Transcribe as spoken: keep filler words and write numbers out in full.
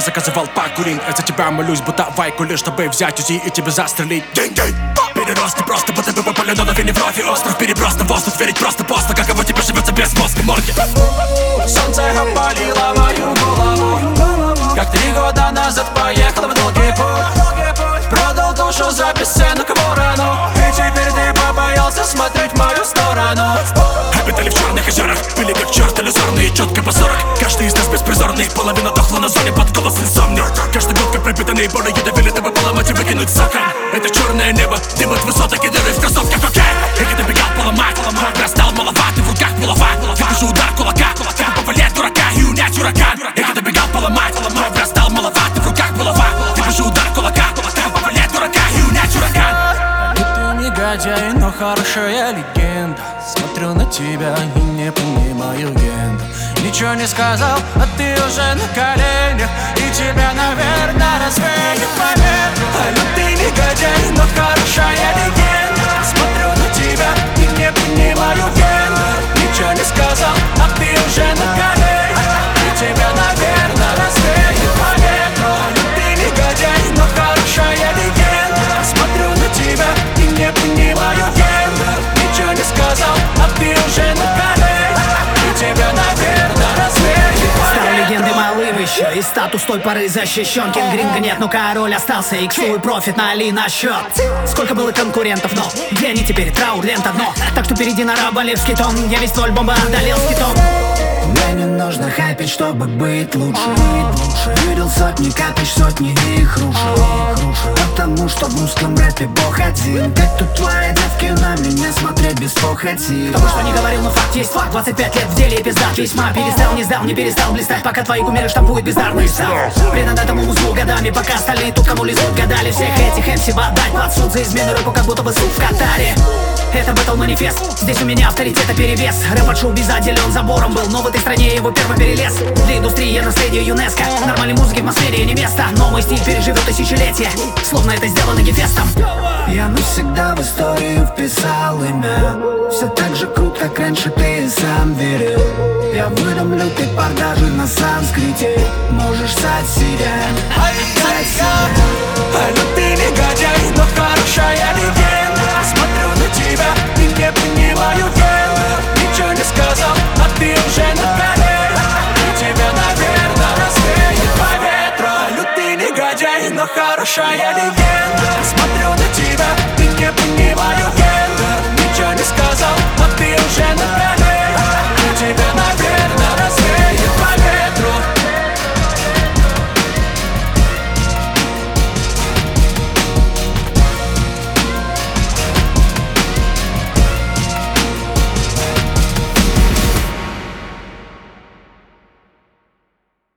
заказывал покурить. Я за тебя молюсь, будто вайку, лишь чтобы взять УЗИ и тебя застрелить. Деньги! Перерос не просто, будто бы попали на новине в кровь и остров. Переброс на воздух, верить просто постно. Каково тебе живется без мозга морги? Солнце опалило мою голову, как три года назад поехал в долгий путь. Продал душу за бесценок ворону, и теперь ты побоялся смотреть в мою сторону. Обитали в черных озерах, были как черт иллюзорные, четко по сорок. Каждый из нас беспризорный, половина дохла на зоне под голос инсомни. Каждый год как пропитанный болью давили, чтобы поломать и выкинуть соком. Это черное небо, дым от высоток и дыры в кроссовках, окей. И когда бегал поломать, растал маловат, и в руках булава. Вижу удар кулака, повалять дурака и унять ураган. И когда бегал поломать, растал маловат, и в руках булава. Вижу удар кулака, повалять дурака и унять ураган. Ты негодяй, но хорошая легенда. Смотрю на тебя и не понимаю ген. Ничего не сказал, а ты уже на коленях, и тебя, наверное, развеет по ветру. Алло, ты негодяй, но хорошая легенда. Смотрю на тебя и не понимаю ген. Ничего не сказал, а ты уже на коленях, и тебя, наверное, развеет по ветру. Алло, ты негодяй, но хорошая легенда. Смотрю на тебя и не понимаю ген. Ничего не сказал, а ты уже на коленях, и тебя, наверное, развеет по ветру. Стал легендой малым еще, и статус той поры защищен. Кингринга нет, но король остался, иксу и профит налей на счет. Сколько было конкурентов, но где они теперь? Траур, лента, дно. Так что перейди на раболевский тон, я весь твой альбом одолел скитом. Мне не нужно хайпить, чтобы быть лучше. Видел сотни капищ, сотни и их рушу. Потому что в русском рэпе бог один. Как тут твои девки на меня смотреть без похоти? Кто бы что ни говорил, но факт есть факт. двадцать пять лет в деле и пиздат весьма. Перестал, не сдал, не перестал блистать, пока твои кумиры штампуют бездарный стал. Предан этому узлу годами, пока остальные тут кому лезут гадали. Всех этих эм си отдать под суд за измену рэпу, как будто бы суд в Катаре. Это бэтл манифест, здесь у меня авторитета перевес. Рэп от шоу-биза отделен забором был, но в этой стране его первый перелез. Для индустрии я наследие ЮНЕСКО, нормальной музыки в Москве не место. Но мой стиль переживет тысячелетия, словно это сделано гефестом. Я навсегда в историю вписал имя. Все так же круто, как раньше ты сам верил. Я выдам лютый пар даже на санскрите. Можешь сать сидя. Алло, ты негодяй, но хорошая легенда. Смотрю на тебя и не понимаю гендер. Ничего не сказал, а ты уже на коленях, и тебя, наверное, развеет по ветру. Алло, ты негодяй, но хорошая легенда. Смотрю на тебя и не понимаю гендер. Ничего не сказал, а ты уже на коленях.